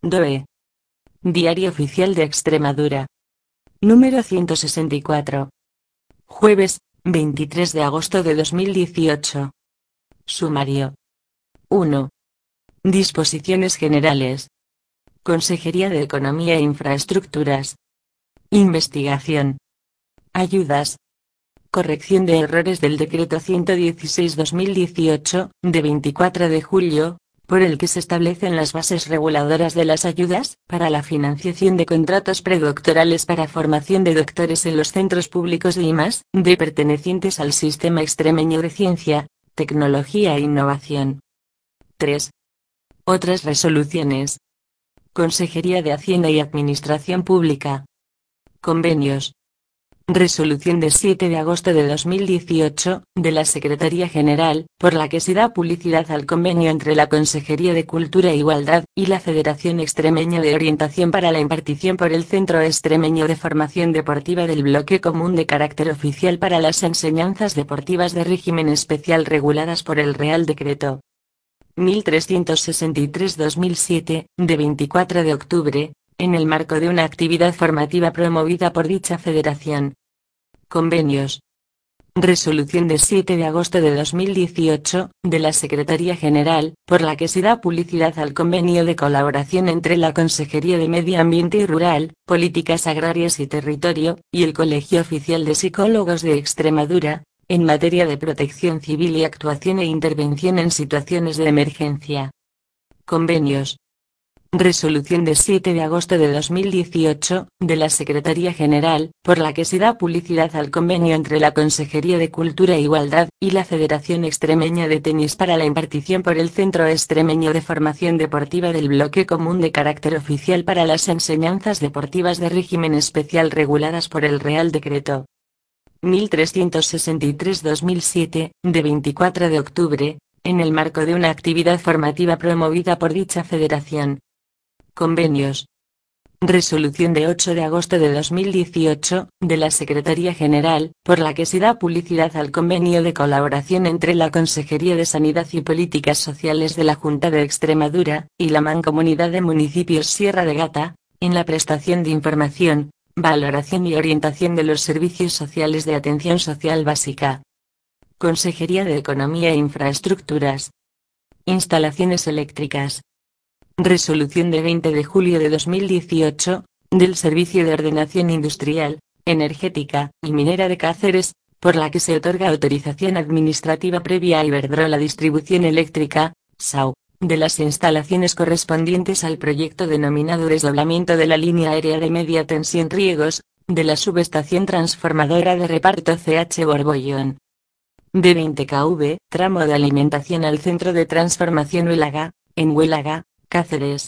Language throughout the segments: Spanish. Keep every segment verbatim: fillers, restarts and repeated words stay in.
D O E. Diario Oficial de Extremadura. Número ciento sesenta y cuatro. Jueves, veintitrés de agosto de dos mil dieciocho. Sumario. uno. Disposiciones generales. Consejería de Economía e Infraestructuras. Investigación. Ayudas. Corrección de errores del Decreto ciento dieciséis barra dos mil dieciocho, de veinticuatro de julio, por el que se establecen las bases reguladoras de las ayudas para la financiación de contratos predoctorales para formación de doctores en los centros públicos de I más D pertenecientes al Sistema Extremeño de Ciencia, Tecnología e Innovación. tres. Otras resoluciones. Consejería de Hacienda y Administración Pública. Convenios. Resolución de siete de agosto de dos mil dieciocho, de la Secretaría General, por la que se da publicidad al convenio entre la Consejería de Cultura e Igualdad y la Federación Extremeña de Orientación para la impartición por el Centro Extremeño de Formación Deportiva del Bloque Común de carácter oficial para las enseñanzas deportivas de régimen especial reguladas por el Real Decreto mil trescientos sesenta y tres barra dos mil siete, de veinticuatro de octubre, en el marco de una actividad formativa promovida por dicha federación. Convenios. Resolución de siete de agosto de dos mil dieciocho, de la Secretaría General, por la que se da publicidad al convenio de colaboración entre la Consejería de Medio Ambiente y Rural, Políticas Agrarias y Territorio, y el Colegio Oficial de Psicólogos de Extremadura, en materia de protección civil y actuación e intervención en situaciones de emergencia. Convenios. Resolución de siete de agosto de dos mil dieciocho, de la Secretaría General, por la que se da publicidad al convenio entre la Consejería de Cultura e Igualdad y la Federación Extremeña de Tenis para la impartición por el Centro Extremeño de Formación Deportiva del Bloque Común de carácter oficial para las enseñanzas deportivas de régimen especial reguladas por el Real Decreto mil trescientos sesenta y tres barra dos mil siete, de veinticuatro de octubre, en el marco de una actividad formativa promovida por dicha federación. Convenios. Resolución de ocho de agosto de dos mil dieciocho, de la Secretaría General, por la que se da publicidad al convenio de colaboración entre la Consejería de Sanidad y Políticas Sociales de la Junta de Extremadura, y la Mancomunidad de Municipios Sierra de Gata, en la prestación de información, valoración y orientación de los servicios sociales de atención social básica. Consejería de Economía e Infraestructuras. Instalaciones eléctricas. Resolución de veinte de julio de dos mil dieciocho, del Servicio de Ordenación Industrial, Energética y Minera de Cáceres, por la que se otorga autorización administrativa previa a Iberdrola Distribución Eléctrica, S A U, de las instalaciones correspondientes al proyecto denominado Desdoblamiento de la Línea Aérea de Media Tensión Riegos, de la Subestación Transformadora de Reparto C H Borbollón. De veinte kilovoltios, tramo de alimentación al Centro de Transformación Huélaga, en Huélaga, Cáceres.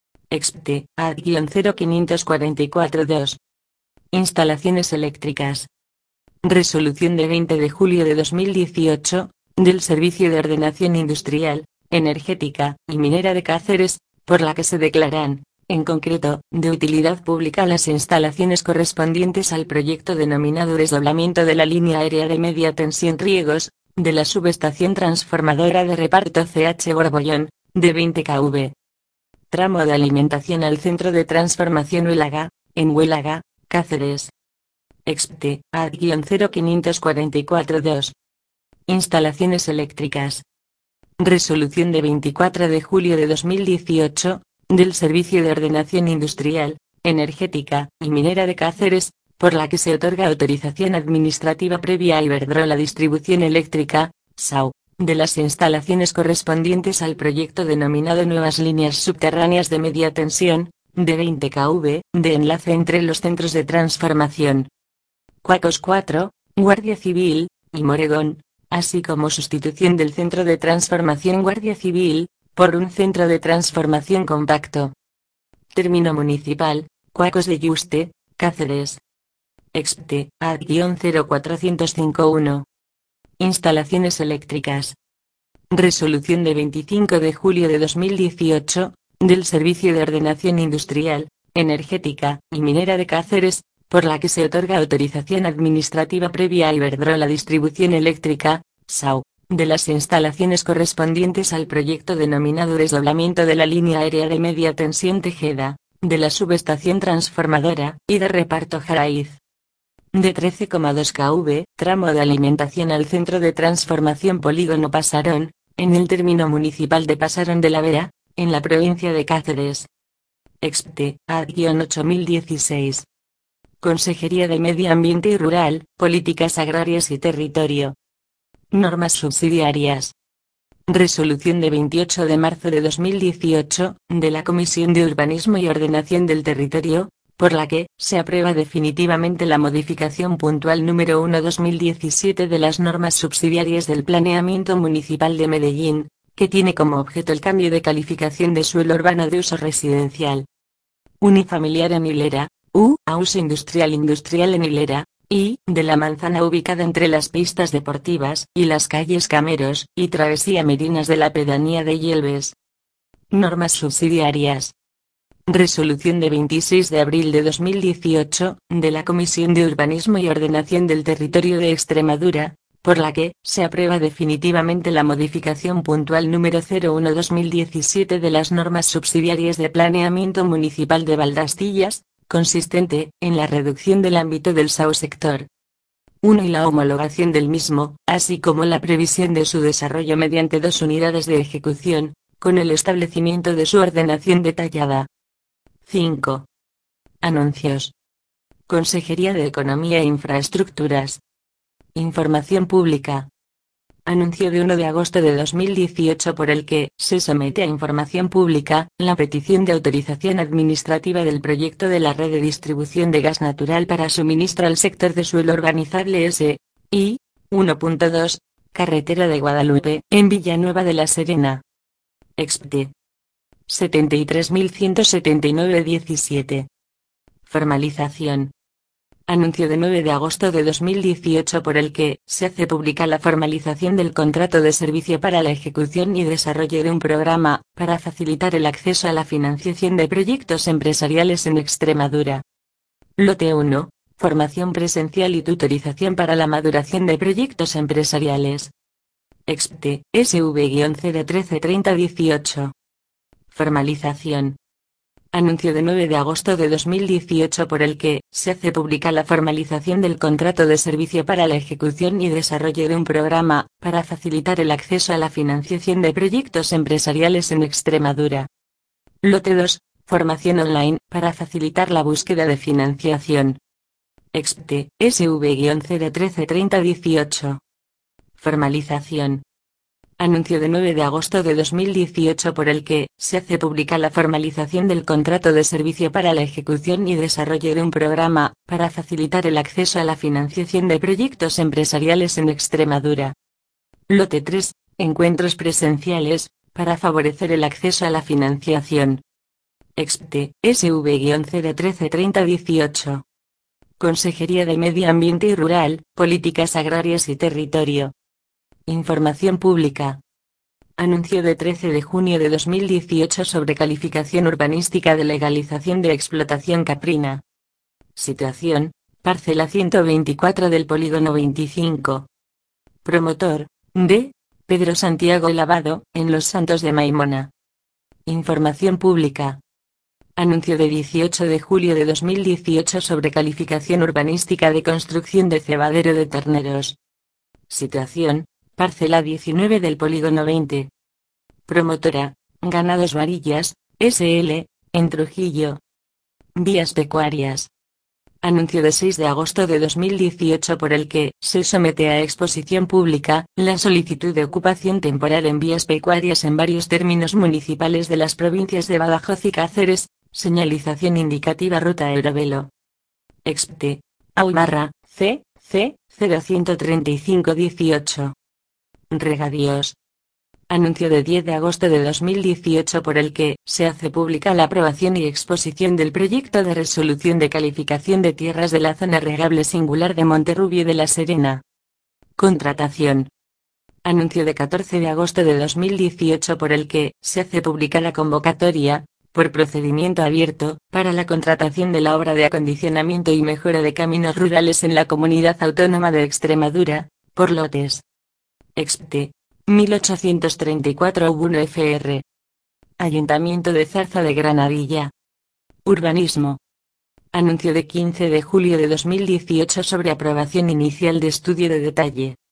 Expte, A D cero cinco cuatro cuatro dos. Instalaciones eléctricas. Resolución de veinte de julio de dos mil dieciocho, del Servicio de Ordenación Industrial, Energética y Minera de Cáceres, por la que se declaran, en concreto, de utilidad pública las instalaciones correspondientes al proyecto denominado Desdoblamiento de la Línea Aérea de Media Tensión Riegos, de la Subestación Transformadora de Reparto C H Borbollón, de veinte kilovoltios. Tramo de alimentación al Centro de Transformación Huélaga, en Huélaga, Cáceres. Expte, A D cero cinco cuatro cuatro dos. Instalaciones eléctricas. Resolución de veinticuatro de julio de dos mil dieciocho, del Servicio de Ordenación Industrial, Energética y Minera de Cáceres, por la que se otorga autorización administrativa previa a Iberdrola Distribución Eléctrica, S A U, de las instalaciones correspondientes al proyecto denominado Nuevas Líneas Subterráneas de Media Tensión, de veinte kilovoltios, de enlace entre los centros de transformación Cuacos cuatro, Guardia Civil, y Moregón, así como sustitución del centro de transformación Guardia Civil, por un centro de transformación compacto. Término municipal, Cuacos de Yuste, Cáceres. Expte, A D cero cuatro cero cinco uno. Instalaciones eléctricas. Resolución de veinticinco de julio de dos mil dieciocho, del Servicio de Ordenación Industrial, Energética y Minera de Cáceres, por la que se otorga autorización administrativa previa a Iberdrola Distribución Eléctrica, S A U, de las instalaciones correspondientes al proyecto denominado desdoblamiento de la línea aérea de media tensión Tejeda, de la subestación transformadora y de reparto Jaraiz. De trece coma dos kilómetros, tramo de alimentación al centro de transformación Polígono Pasarón, en el término municipal de Pasarón de la Vera, en la provincia de Cáceres. Expte, A D ocho mil dieciséis. Consejería de Medio Ambiente y Rural, Políticas Agrarias y Territorio. Normas subsidiarias. Resolución de veintiocho de marzo de dos mil dieciocho, de la Comisión de Urbanismo y Ordenación del Territorio, por la que se aprueba definitivamente la modificación puntual número uno barra dos mil diecisiete de las normas subsidiarias del Planeamiento Municipal de Medellín, que tiene como objeto el cambio de calificación de suelo urbano de uso residencial unifamiliar en hilera, U, a uso industrial industrial en hilera, y, de la manzana ubicada entre las pistas deportivas y las calles Cameros y Travesía Merinas de la pedanía de Yelves. Normas subsidiarias. Resolución de veintiséis de abril de dos mil dieciocho, de la Comisión de Urbanismo y Ordenación del Territorio de Extremadura, por la que se aprueba definitivamente la modificación puntual número cero uno barra dos mil diecisiete de las normas subsidiarias de planeamiento municipal de Valdastillas, consistente en la reducción del ámbito del S A U sector uno y la homologación del mismo, así como la previsión de su desarrollo mediante dos unidades de ejecución, con el establecimiento de su ordenación detallada. cinco. Anuncios. Consejería de Economía e Infraestructuras. Información pública. Anuncio de uno de agosto de dos mil dieciocho por el que se somete a información pública la petición de autorización administrativa del proyecto de la red de distribución de gas natural para suministro al sector de suelo urbanizable S. I. uno punto dos, Carretera de Guadalupe, en Villanueva de la Serena. Expte. setenta y tres mil ciento setenta y nueve diecisiete. Formalización. Anuncio de nueve de agosto de dos mil dieciocho por el que se hace pública la formalización del contrato de servicio para la ejecución y desarrollo de un programa para facilitar el acceso a la financiación de proyectos empresariales en Extremadura. Lote uno. Formación presencial y tutorización para la maduración de proyectos empresariales. Expte, S V cero trece treinta dieciocho. Formalización. Anuncio de nueve de agosto de dos mil dieciocho por el que se hace pública la formalización del contrato de servicio para la ejecución y desarrollo de un programa para facilitar el acceso a la financiación de proyectos empresariales en Extremadura. Lote dos. Formación online para facilitar la búsqueda de financiación. Expte, S V cero trece treinta dieciocho. Formalización. Anuncio de nueve de agosto de dos mil dieciocho por el que se hace pública la formalización del contrato de servicio para la ejecución y desarrollo de un programa para facilitar el acceso a la financiación de proyectos empresariales en Extremadura. Lote tres. Encuentros presenciales para favorecer el acceso a la financiación. Expte, S V cero trece treinta dieciocho. Consejería de Medio Ambiente y Rural, Políticas Agrarias y Territorio. Información pública. Anuncio de trece de junio de dos mil dieciocho sobre calificación urbanística de legalización de explotación caprina. Situación: parcela ciento veinticuatro del polígono veinticinco. Promotor: D. Pedro Santiago Lavado, en Los Santos de Maimona. Información pública. Anuncio de dieciocho de julio de dos mil dieciocho sobre calificación urbanística de construcción de cebadero de terneros. Situación: parcela diecinueve del polígono veinte. Promotora: Ganados Varillas, S L, en Trujillo. Vías pecuarias. Anuncio de seis de agosto de dos mil dieciocho por el que se somete a exposición pública la solicitud de ocupación temporal en vías pecuarias en varios términos municipales de las provincias de Badajoz y Cáceres. Señalización indicativa ruta Eurovelo. Expte, A U barra C, C, cero uno tres cinco dieciocho. Regadíos. Anuncio de diez de agosto de dos mil dieciocho por el que se hace pública la aprobación y exposición del proyecto de resolución de calificación de tierras de la zona regable singular de Monterrubio de la Serena. Contratación. Anuncio de catorce de agosto de dos mil dieciocho por el que se hace pública la convocatoria, por procedimiento abierto, para la contratación de la obra de acondicionamiento y mejora de caminos rurales en la Comunidad Autónoma de Extremadura, por lotes. Expte, mil ochocientos treinta y cuatro Ubuno F R. Ayuntamiento de Zarza de Granadilla. Urbanismo. Anuncio de quince de julio de dos mil dieciocho sobre aprobación inicial de estudio de detalle.